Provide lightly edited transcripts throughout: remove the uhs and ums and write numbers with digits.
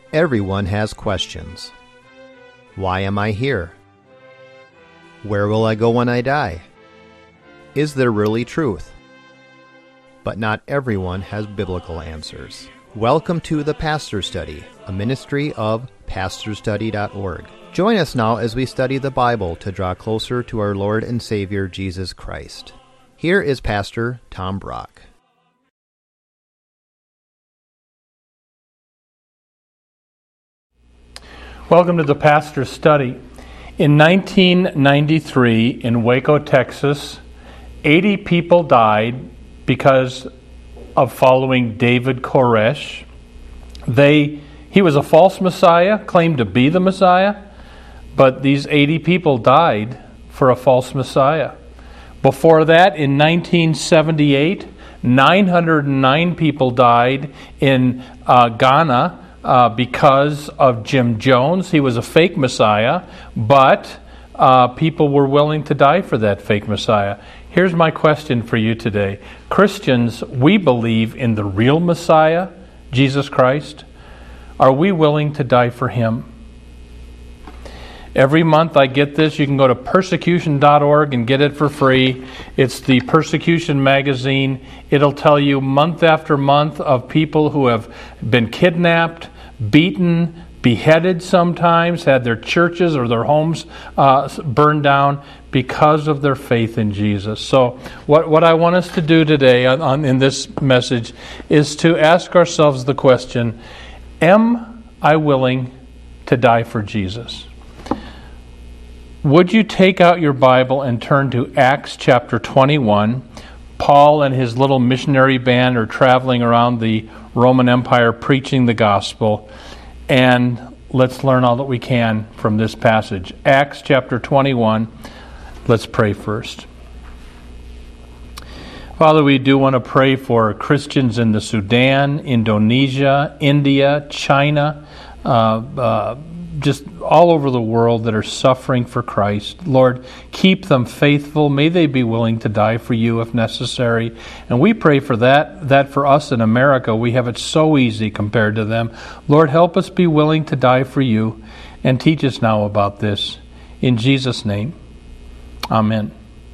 Everyone has questions. Why am I here? Where will I go when I die? Is there really truth? But not everyone has biblical answers. Welcome to The Pastor Study, a ministry of pastorstudy.org. Join us now as we study the Bible to draw closer to our Lord and Savior Jesus Christ. Here is Pastor Tom Brock. Welcome to the Pastor's Study. In 1993, in Waco, Texas, 80 people died because of following David Koresh. He was a false Messiah, claimed to be the Messiah, but these 80 people died for a false Messiah. Before that, in 1978, 909 people died in Ghana because of Jim Jones. He was a fake Messiah, but people were willing to die for that fake Messiah. Here's my question for you today. Christians, we believe in the real Messiah, Jesus Christ. Are we willing to die for Him? Every month I get this. You can go to persecution.org and get it for free. It's the Persecution magazine. It'll tell you month after month of people who have been kidnapped, beaten, beheaded sometimes, had their churches or their homes burned down because of their faith in Jesus. So what I want us to do today in this message is to ask ourselves the question, am I willing to die for Jesus? Would you take out your Bible and turn to Acts chapter 21? Paul and his little missionary band are traveling around the Roman Empire preaching the gospel. And let's learn all that we can from this passage. Acts chapter 21. Let's pray first. Father, we do want to pray for Christians in the Sudan, Indonesia, India, China, just all over the world that are suffering for Christ. Lord, keep them faithful. May they be willing to die for you if necessary. And we pray for that for us in America. We have it so easy compared to them. Lord, help us be willing to die for you and teach us now about this. In Jesus' name, amen.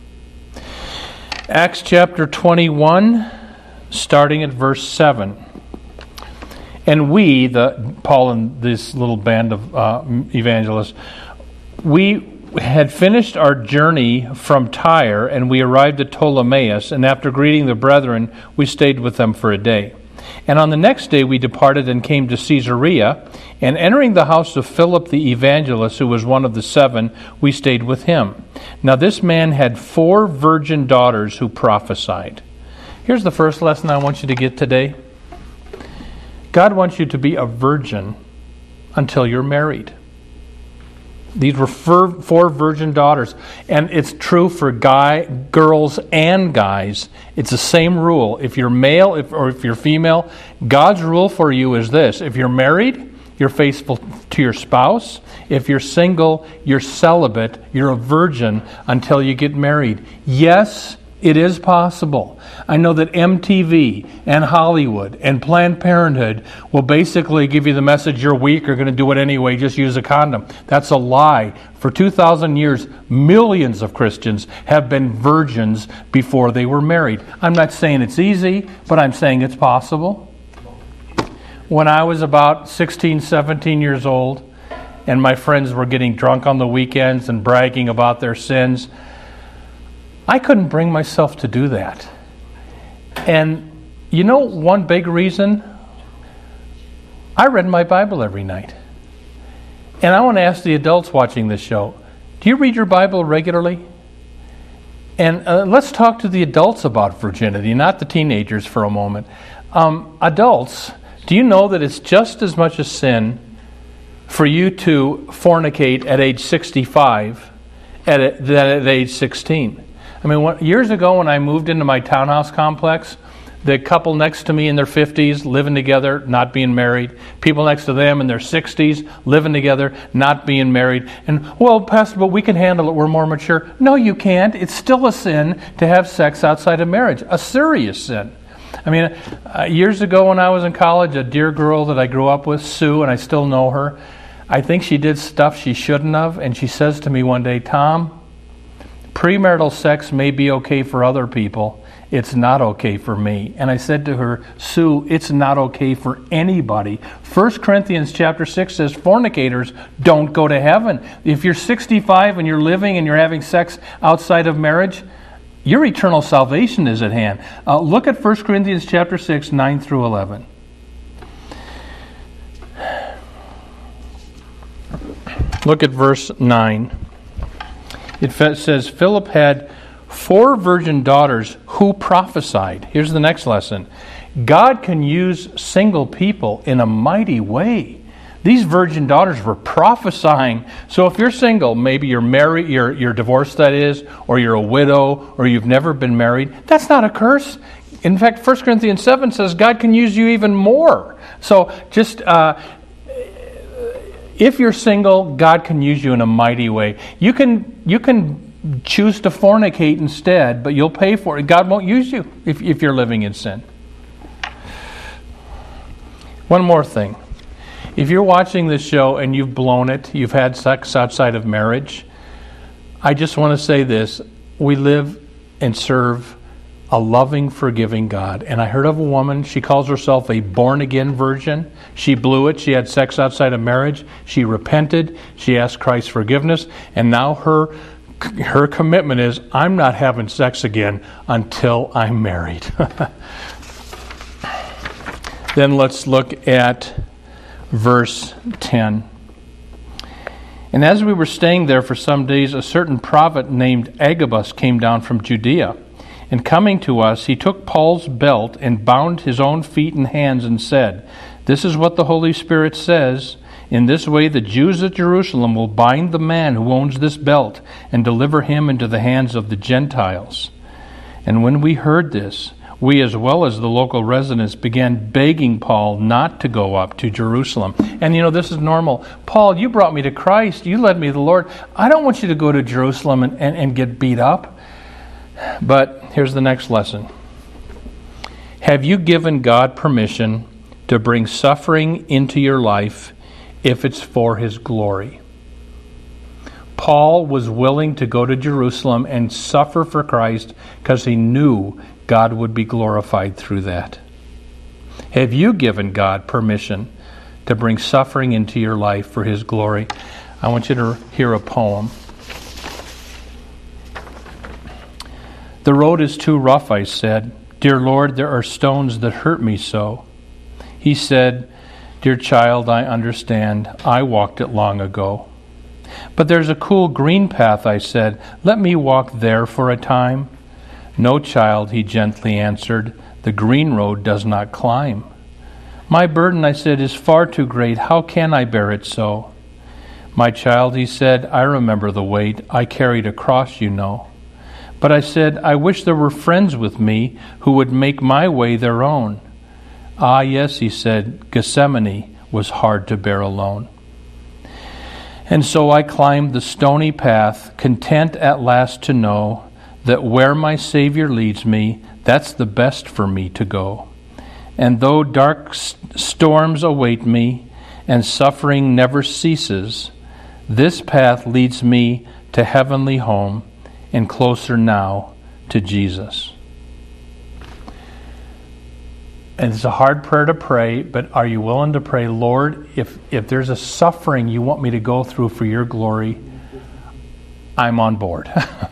Acts chapter 21, starting at verse 7. And we, Paul and this little band of evangelists, we had finished our journey from Tyre, and we arrived at Ptolemais, and after greeting the brethren, we stayed with them for a day. And on the next day we departed and came to Caesarea, and entering the house of Philip the evangelist, who was one of the 7, we stayed with him. Now this man had 4 virgin daughters who prophesied. Here's the first lesson I want you to get today. God wants you to be a virgin until you're married. These were 4 virgin daughters. And it's true for girls and guys. It's the same rule. If you're male or if you're female, God's rule for you is this. If you're married, you're faithful to your spouse. If you're single, you're celibate. You're a virgin until you get married. Yes, it is possible. I know that MTV and Hollywood and Planned Parenthood will basically give you the message, you're weak, you're going to do it anyway, just use a condom. That's a lie. For 2,000 years, millions of Christians have been virgins before they were married. I'm not saying it's easy, but I'm saying it's possible. When I was about 16, 17 years old, and my friends were getting drunk on the weekends and bragging about their sins, I couldn't bring myself to do that. And you know one big reason? I read my Bible every night. And I want to ask the adults watching this show, do you read your Bible regularly? And let's talk to the adults about virginity, not the teenagers for a moment. Adults, do you know that it's just as much a sin for you to fornicate at age 65 than at age 16? I mean, years ago when I moved into my townhouse complex, the couple next to me in their 50s, living together, not being married. People next to them in their 60s, living together, not being married. And, well, Pastor, but we can handle it. We're more mature. No, you can't. It's still a sin to have sex outside of marriage. A serious sin. I mean, years ago when I was in college, a dear girl that I grew up with, Sue, and I still know her, I think she did stuff she shouldn't have, and she says to me one day, Tom, premarital sex may be okay for other people. It's not okay for me. And I said to her, Sue, it's not okay for anybody. 1 Corinthians chapter 6 says fornicators don't go to heaven. If you're 65 and you're living and you're having sex outside of marriage, your eternal salvation is at hand. Look at 1 Corinthians chapter 6, 9 through 11. Look at verse 9. It says, Philip had 4 virgin daughters who prophesied. Here's the next lesson. God can use single people in a mighty way. These virgin daughters were prophesying. So if you're single, maybe you're married, you're divorced, that is, or you're a widow, or you've never been married, that's not a curse. In fact, 1 Corinthians 7 says God can use you even more. So just if you're single, God can use you in a mighty way. You can choose to fornicate instead, but you'll pay for it. God won't use you if you're living in sin. One more thing. If you're watching this show and you've blown it, you've had sex outside of marriage, I just want to say this. We live and serve a loving, forgiving God. And I heard of a woman, she calls herself a born-again virgin. She blew it. She had sex outside of marriage. She repented. She asked Christ's forgiveness. And now her commitment is, I'm not having sex again until I'm married. Then let's look at verse 10. And as we were staying there for some days, a certain prophet named Agabus came down from Judea. And coming to us, he took Paul's belt and bound his own feet and hands and said, This is what the Holy Spirit says. In this way the Jews at Jerusalem will bind the man who owns this belt and deliver him into the hands of the Gentiles. And when we heard this, we as well as the local residents began begging Paul not to go up to Jerusalem. And this is normal. Paul, you brought me to Christ. You led me to the Lord. I don't want you to go to Jerusalem and get beat up. But here's the next lesson. Have you given God permission to bring suffering into your life if it's for His glory? Paul was willing to go to Jerusalem and suffer for Christ because he knew God would be glorified through that. Have you given God permission to bring suffering into your life for His glory? I want you to hear a poem. The road is too rough, I said. Dear Lord, there are stones that hurt me so. He said, Dear child, I understand. I walked it long ago. But there's a cool green path, I said. Let me walk there for a time. No, child, he gently answered. The green road does not climb. My burden, I said, is far too great. How can I bear it so? My child, he said, I remember the weight. I carried a cross, you know. But I said, I wish there were friends with me who would make my way their own. Ah, yes, he said, Gethsemane was hard to bear alone. And so I climbed the stony path, content at last to know that where my Savior leads me, that's the best for me to go. And though dark storms await me and suffering never ceases, this path leads me to heavenly home and closer now to Jesus. And it's a hard prayer to pray, but are you willing to pray, Lord, if there's a suffering you want me to go through for your glory, I'm on board.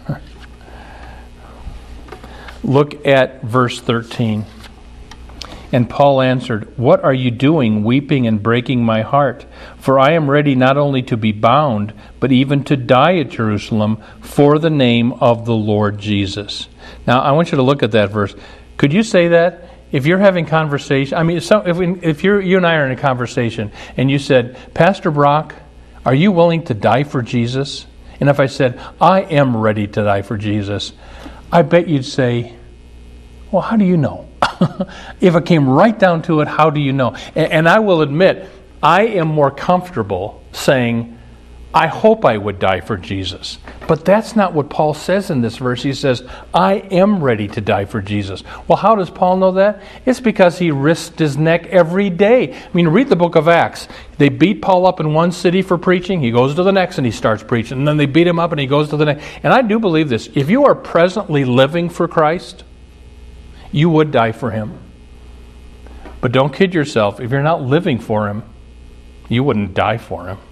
Look at verse 13. And Paul answered, What are you doing, weeping and breaking my heart? For I am ready not only to be bound, but even to die at Jerusalem for the name of the Lord Jesus. Now, I want you to look at that verse. Could you say that? If you're having conversation, if you and I are in a conversation, and you said, Pastor Brock, are you willing to die for Jesus? And if I said, I am ready to die for Jesus, I bet you'd say, well, how do you know? If it came right down to it, how do you know? And I will admit, I am more comfortable saying, I hope I would die for Jesus. But that's not what Paul says in this verse. He says, I am ready to die for Jesus. Well, how does Paul know that? It's because he risked his neck every day. I mean, read the book of Acts. They beat Paul up in one city for preaching. He goes to the next and he starts preaching. And then they beat him up and he goes to the next. And I do believe this. If you are presently living for Christ, you would die for him. But don't kid yourself. If you're not living for him, you wouldn't die for him.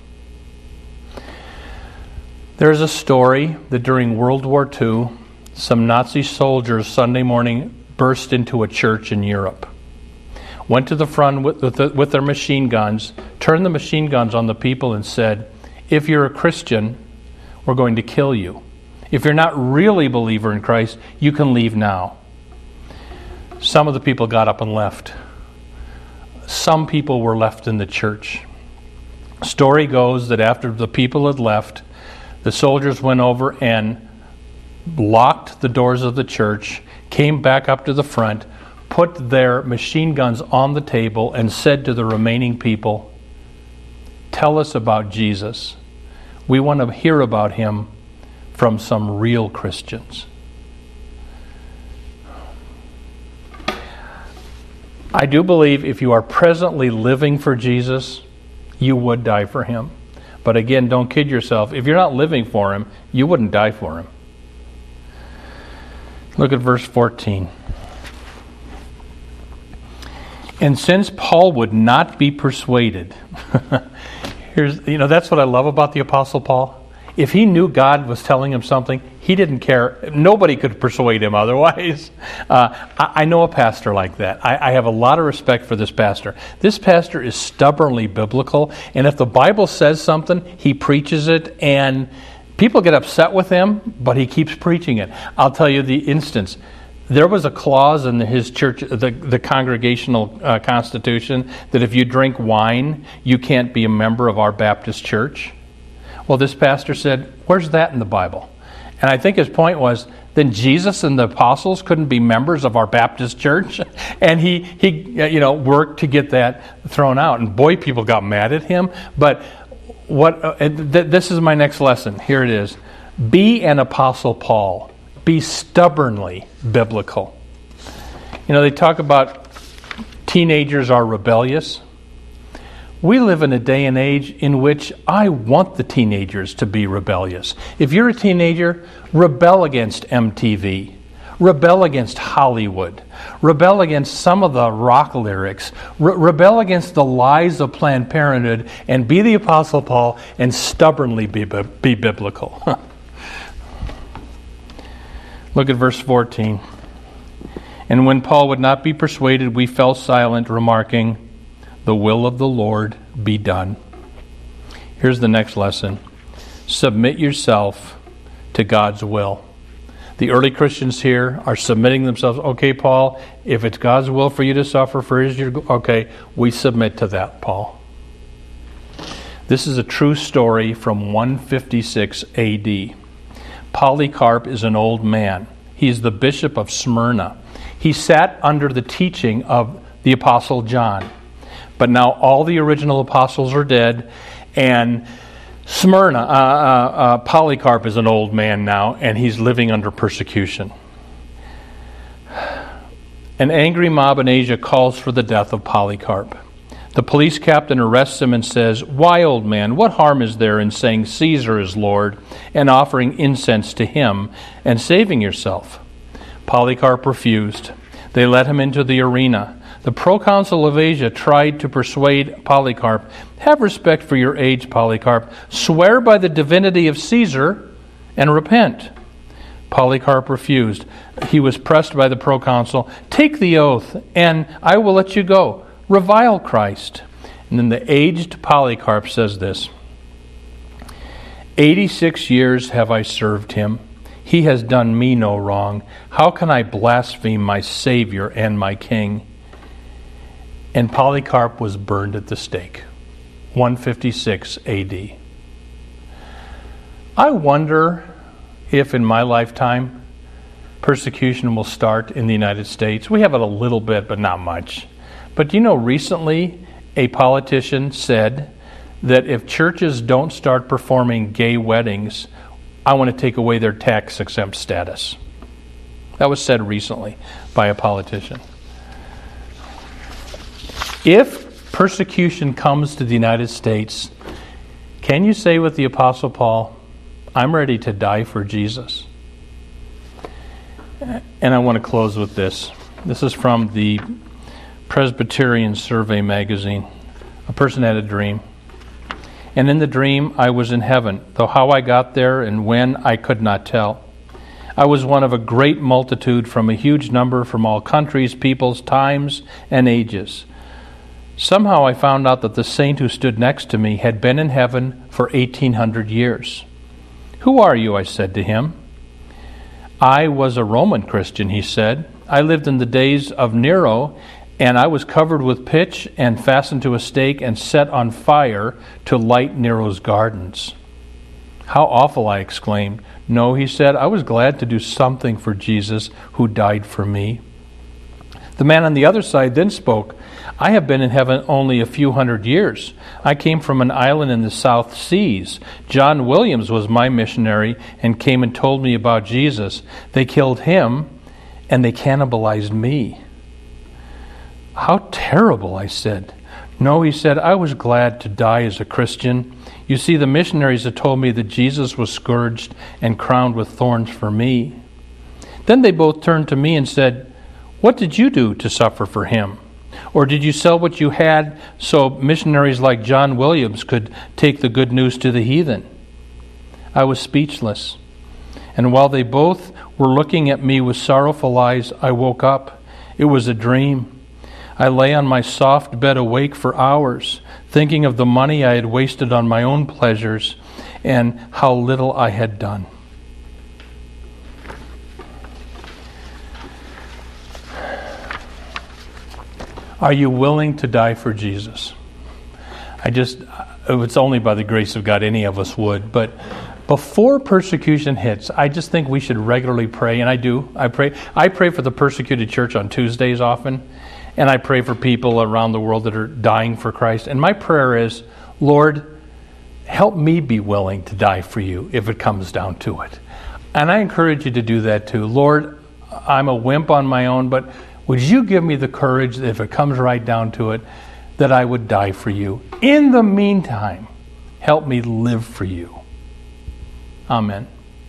There's a story that during World War II, some Nazi soldiers Sunday morning burst into a church in Europe. Went to the front with their machine guns, turned the machine guns on the people and said, if you're a Christian, we're going to kill you. If you're not really a believer in Christ, you can leave now. Some of the people got up and left. Some people were left in the church. Story goes that after the people had left, the soldiers went over and locked the doors of the church, came back up to the front, put their machine guns on the table, and said to the remaining people, tell us about Jesus. We want to hear about him from some real Christians. I do believe if you are presently living for Jesus, you would die for him. But again, don't kid yourself. If you're not living for him, you wouldn't die for him. Look at verse 14. And since Paul would not be persuaded, that's what I love about the Apostle Paul. If he knew God was telling him something, he didn't care. Nobody could persuade him otherwise. I know a pastor like that. I have a lot of respect for this pastor. This pastor is stubbornly biblical, and if the Bible says something, he preaches it, and people get upset with him, but he keeps preaching it. I'll tell you the instance. There was a clause in his church, the congregational constitution, that if you drink wine, you can't be a member of our Baptist church. Well, this pastor said, where's that in the Bible? And I think his point was, then Jesus and the apostles couldn't be members of our Baptist church? And he worked to get that thrown out. And boy, people got mad at him. But this is my next lesson. Here it is. Be an Apostle Paul. Be stubbornly biblical. They talk about teenagers are rebellious. We live in a day and age in which I want the teenagers to be rebellious. If you're a teenager, rebel against MTV. Rebel against Hollywood. Rebel against some of the rock lyrics. Rebel against the lies of Planned Parenthood, and be the Apostle Paul and stubbornly be biblical. Look at verse 14. And when Paul would not be persuaded, we fell silent, remarking, the will of the Lord be done. Here's the next lesson. Submit yourself to God's will. The early Christians here are submitting themselves. Okay, Paul, if it's God's will for you to suffer, okay, we submit to that, Paul. This is a true story from 156 A.D. Polycarp is an old man. He is the bishop of Smyrna. He sat under the teaching of the Apostle John. But now all the original apostles are dead, and Polycarp is an old man now, and he's living under persecution. An angry mob in Asia calls for the death of Polycarp. The police captain arrests him and says, why, old man, what harm is there in saying Caesar is Lord and offering incense to him and saving yourself? Polycarp refused. They let him into the arena. The proconsul of Asia tried to persuade Polycarp, have respect for your age, Polycarp. Swear by the divinity of Caesar and repent. Polycarp refused. He was pressed by the proconsul. Take the oath, and I will let you go. Revile Christ. And then the aged Polycarp says this. 86 years have I served him. He has done me no wrong. How can I blaspheme my Savior and my King? And Polycarp was burned at the stake. 156 A.D. I wonder if in my lifetime persecution will start in the United States. We have it a little bit, but not much. But recently a politician said that if churches don't start performing gay weddings, I want to take away their tax-exempt status. That was said recently by a politician. If persecution comes to the United States, can you say with the Apostle Paul, I'm ready to die for Jesus? And I want to close with this. This is from the Presbyterian Survey magazine. A person had a dream. And in the dream, I was in heaven, though how I got there and when, I could not tell. I was one of a great multitude from a huge number from all countries, peoples, times, and ages. Somehow I found out that the saint who stood next to me had been in heaven for 1,800 years. Who are you? I said to him. I was a Roman Christian, he said. I lived in the days of Nero, and I was covered with pitch and fastened to a stake and set on fire to light Nero's gardens. How awful, I exclaimed. No, he said, I was glad to do something for Jesus who died for me. The man on the other side then spoke. I have been in heaven only a few hundred years. I came from an island in the South Seas. John Williams was my missionary and came and told me about Jesus. They killed him and they cannibalized me. How terrible, I said. No, he said, I was glad to die as a Christian. You see, the missionaries had told me that Jesus was scourged and crowned with thorns for me. Then they both turned to me and said, what did you do to suffer for him? Or did you sell what you had so missionaries like John Williams could take the good news to the heathen? I was speechless. And while they both were looking at me with sorrowful eyes, I woke up. It was a dream. I lay on my soft bed awake for hours, thinking of the money I had wasted on my own pleasures and how little I had done. Are you willing to die for Jesus? It's only by the grace of God any of us would, but before persecution hits, I just think we should regularly pray, and I do. I pray for the persecuted church on Tuesdays often, and I pray for people around the world that are dying for Christ. And my prayer is, Lord, help me be willing to die for you if it comes down to it. And I encourage you to do that too. Lord, I'm a wimp on my own, but would you give me the courage, if it comes right down to it, that I would die for you? In the meantime, help me live for you. Amen.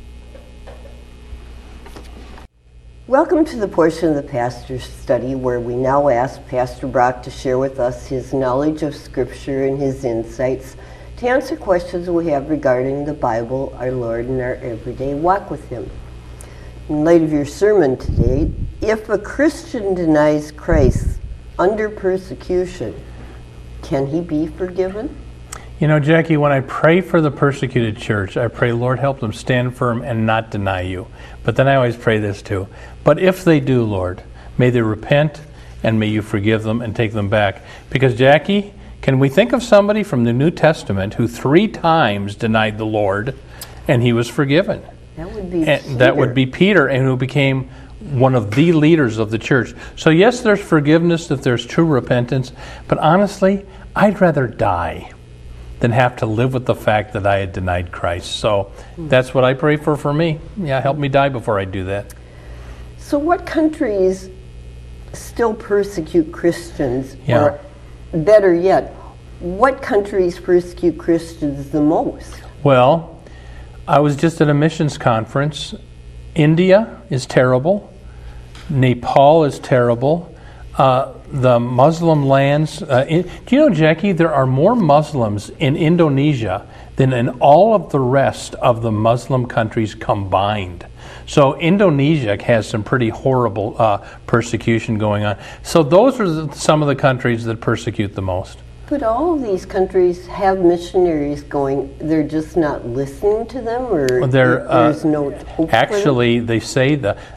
Welcome to the portion of the pastor's study where we now ask Pastor Brock to share with us his knowledge of Scripture and his insights to answer questions we have regarding the Bible, our Lord, and our everyday walk with Him. In light of your sermon today, if a Christian denies Christ under persecution, can he be forgiven? You know, Jackie, when I pray for the persecuted church, I pray, Lord, help them stand firm and not deny you. But then I always pray this too. But if they do, Lord, may they repent and may you forgive them and take them back. Because, Jackie, can we think of somebody from the New Testament who 3 times denied the Lord and he was forgiven? That would be Peter. That would be Peter, and who became one of the leaders of the church. So yes, there's forgiveness if there's true repentance, but honestly, I'd rather die than have to live with the fact that I had denied Christ. So that's what I pray for me. Yeah, help me die before I do that. So what countries still persecute Christians? Yeah. Or better yet, what countries persecute Christians the most? Well, I was just at a missions conference. India is terrible. Nepal is terrible. The Muslim lands. Do you know, Jackie, there are more Muslims in Indonesia than in all of the rest of the Muslim countries combined. So Indonesia has some pretty horrible persecution going on. So those are some of the countries that persecute the most. But all of these countries have missionaries going. They're just not listening to them, or there's no hope actually, for them? They say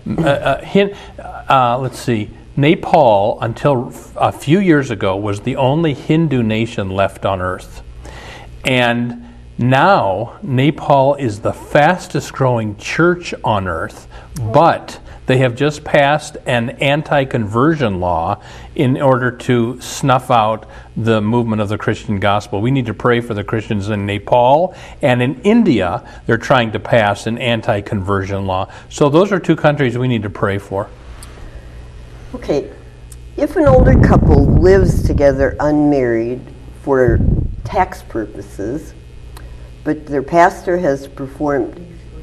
let's see. Nepal, until a few years ago, was the only Hindu nation left on earth. And now Nepal is the fastest growing church on earth, but They have just passed an anti-conversion law in order to snuff out the movement of the Christian gospel. We need to pray for the Christians in Nepal, and in India, they're trying to pass an anti-conversion law. So those are two countries we need to pray for. Okay, if an older couple lives together unmarried for tax purposes, but their pastor has performed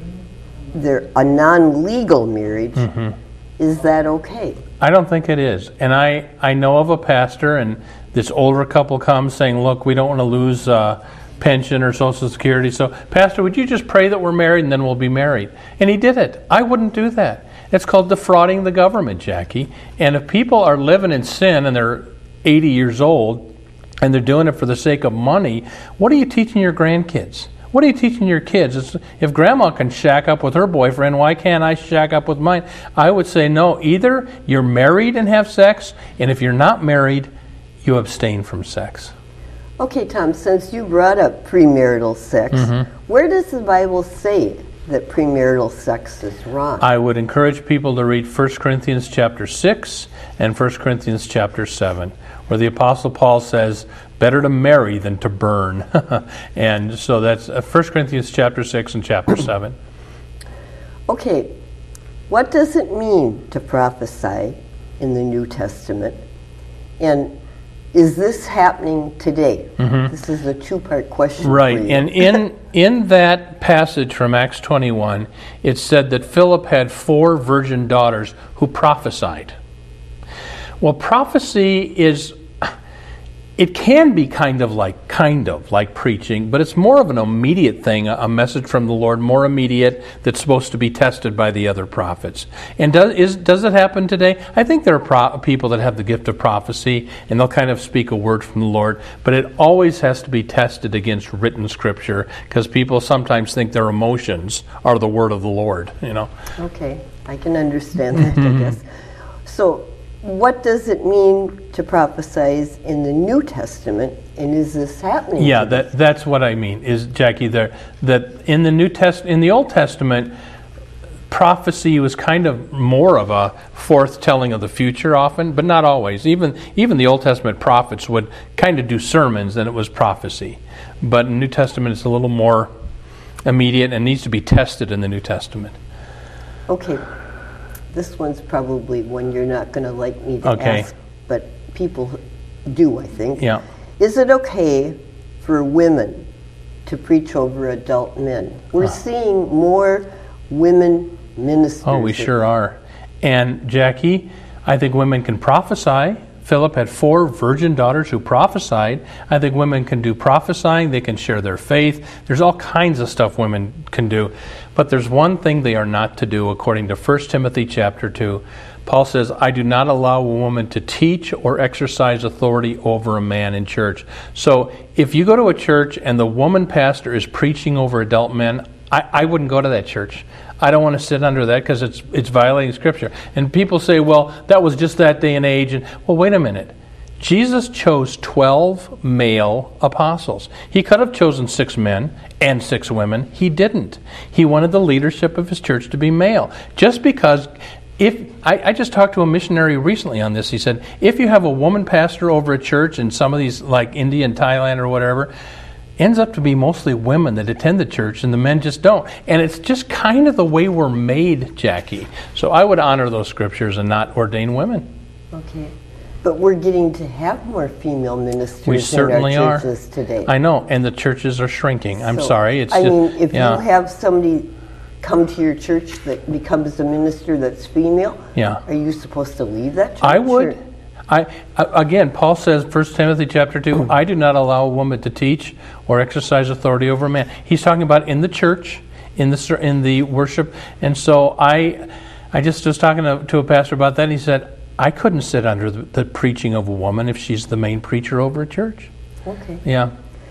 a non-legal marriage, is that okay? I don't think it is. And I know of a pastor, and this older couple comes saying, look, we don't want to lose pension or Social Security, so Pastor, would you just pray that we're married and then we'll be married? And he did it. I wouldn't do that. It's called defrauding the government, Jackie. And if people are living in sin and they're 80 years old and they're doing it for the sake of money, what are you teaching your grandkids? What are you teaching your kids? If grandma can shack up with her boyfriend, why can't I shack up with mine? I would say no. Either you're married and have sex, and if you're not married, you abstain from sex. Okay, Tom, since you brought up premarital sex, where does the Bible say that premarital sex is wrong? I would encourage people to read 1 Corinthians chapter 6 and 1 Corinthians chapter 7, where the Apostle Paul says, better to marry than to burn. And so that's 1 Corinthians chapter 6 and chapter 7. Okay, what does it mean to prophesy in the New Testament? And is this happening today? This is a two-part question. Right, for you. and in that passage from Acts 21, it said that Philip had 4 virgin daughters who prophesied. Well, prophecy is, it can be kind of like preaching, but it's more of an immediate thing, a message from the Lord, more immediate, that's supposed to be tested by the other prophets. And does it happen today? I think there are people that have the gift of prophecy, and they'll kind of speak a word from the Lord, but it always has to be tested against written Scripture, because people sometimes think their emotions are the word of the Lord, you know. Okay, I can understand that, I guess. So, what does it mean to prophesize in the New Testament, and is this happening? Yeah, that's what I mean. Is Jackie that in the Old Testament, prophecy was kind of more of a forthtelling of the future, often, but not always. Even the Old Testament prophets would kind of do sermons, than it was prophecy. But in the New Testament, it's a little more immediate and needs to be tested in the New Testament. Okay. This one's probably one you're not going to like me to ask, but people do, I think. Yeah. Is it okay for women to preach over adult men? We're seeing more women ministers. Oh, we sure are. And Jackie, I think women can prophesy. Philip had 4 virgin daughters who prophesied. I think women can do prophesying. They can share their faith. There's all kinds of stuff women can do. But there's one thing they are not to do, according to 1 Timothy chapter 2. Paul says, I do not allow a woman to teach or exercise authority over a man in church. So if you go to a church and the woman pastor is preaching over adult men, I wouldn't go to that church. I don't want to sit under that because it's violating Scripture. And people say, well, that was just that day and age. And well, wait a minute. Jesus chose 12 male apostles. He could have chosen 6 men and 6 women. He didn't. He wanted the leadership of his church to be male. Just because, I just talked to a missionary recently on this. He said, if you have a woman pastor over a church in some of these, like India and Thailand or whatever, ends up to be mostly women that attend the church and the men just don't. And it's just kind of the way we're made, Jackie. So I would honor those scriptures and not ordain women. Okay. But we're getting to have more female ministers we certainly in our churches today. I know, and the churches are shrinking. I'm sorry. It's if you have somebody come to your church that becomes a minister that's female, are you supposed to leave that church? I would. Again, Paul says, 1 Timothy chapter 2, I do not allow a woman to teach or exercise authority over a man. He's talking about in the church, in the worship. And so I just was talking to a pastor about that, and he said, I couldn't sit under the preaching of a woman if she's the main preacher over a church. Okay. Yeah.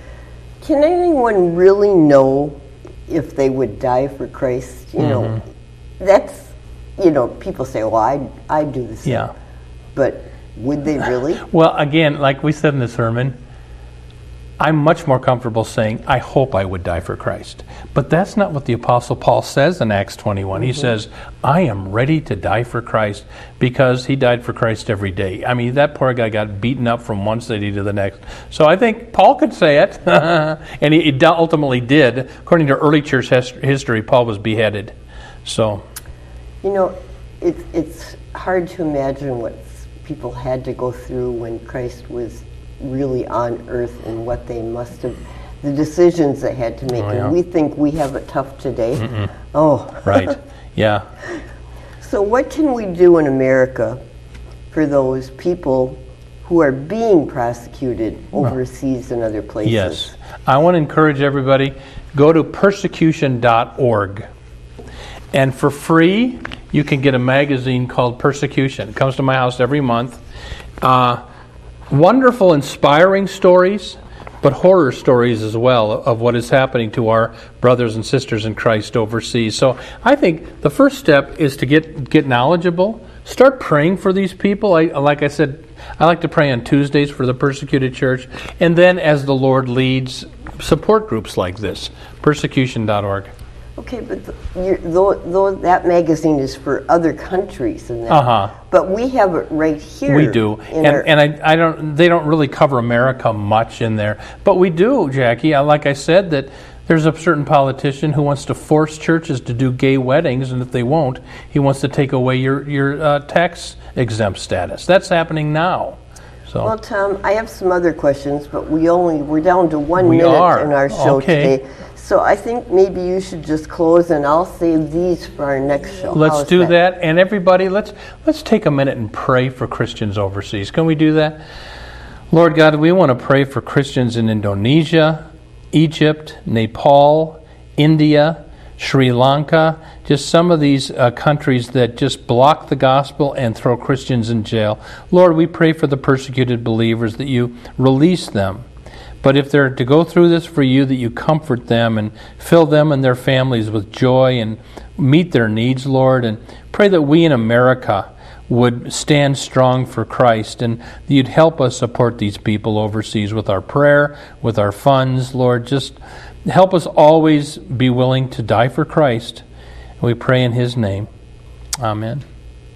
Can anyone really know if they would die for Christ? You know, that's, people say, well, I'd do the same. Yeah. But would they really? Well, again, like we said in the sermon, I'm much more comfortable saying, I hope I would die for Christ. But that's not what the Apostle Paul says in Acts 21. He says, I am ready to die for Christ, because he died for Christ every day. I mean, that poor guy got beaten up from one city to the next. So I think Paul could say it, and he ultimately did. According to early church history, Paul was beheaded. So, it's hard to imagine what people had to go through when Christ was really on earth, and what they must have, the decisions they had to make. And we think we have it tough today. Right. Yeah. So what can we do in America for those people who are being prosecuted overseas and other places? Yes. I want to encourage everybody, go to persecution.org. And for free, you can get a magazine called Persecution. It comes to my house every month. Wonderful, inspiring stories, but horror stories as well of what is happening to our brothers and sisters in Christ overseas. So I think the first step is to get knowledgeable. Start praying for these people. Like I said, I like to pray on Tuesdays for the persecuted church. And then as the Lord leads, support groups like this, persecution.org. Okay, but though that magazine is for other countries and that, but we have it right here. We do, and they don't really cover America much in there, but we do, Jackie. Like I said, that there's a certain politician who wants to force churches to do gay weddings, and if they won't, he wants to take away your tax exempt status. That's happening now. So. Well, Tom, I have some other questions, but we're down to 1 minute in our show today. So I think maybe you should just close, and I'll save these for our next show. Let's do that. And everybody, let's take a minute and pray for Christians overseas. Can we do that? Lord God, we want to pray for Christians in Indonesia, Egypt, Nepal, India, Sri Lanka, just some of these countries that just block the gospel and throw Christians in jail. Lord, we pray for the persecuted believers that you release them. But if they're to go through this for you, that you comfort them and fill them and their families with joy and meet their needs, Lord. And pray that we in America would stand strong for Christ, and that you'd help us support these people overseas with our prayer, with our funds, Lord. Just help us always be willing to die for Christ. We pray in His name. Amen.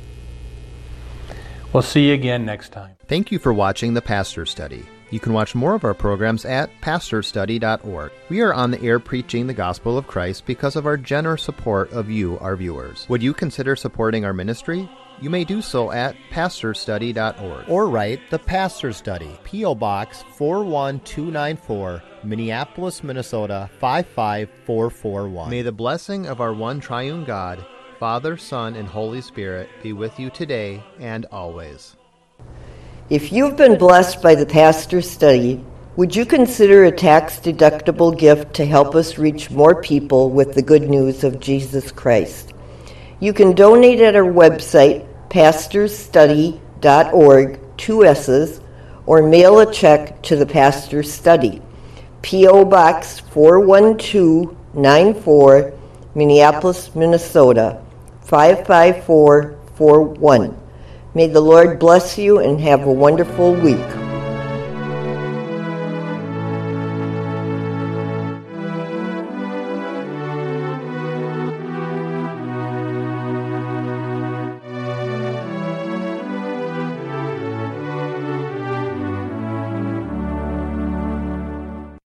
We'll see you again next time. Thank you for watching The Pastor Study. You can watch more of our programs at pastorstudy.org. We are on the air preaching the gospel of Christ because of our generous support of you, our viewers. Would you consider supporting our ministry? You may do so at pastorstudy.org. Or write The Pastor Study, P.O. Box 41294, Minneapolis, Minnesota 55441. May the blessing of our one triune God, Father, Son, and Holy Spirit be with you today and always. If you've been blessed by the Pastor Study, would you consider a tax-deductible gift to help us reach more people with the good news of Jesus Christ? You can donate at our website, pastorstudy.org, 2 S's, or mail a check to the Pastor Study, P.O. Box 41294, Minneapolis, Minnesota 55441. May the Lord bless you and have a wonderful week.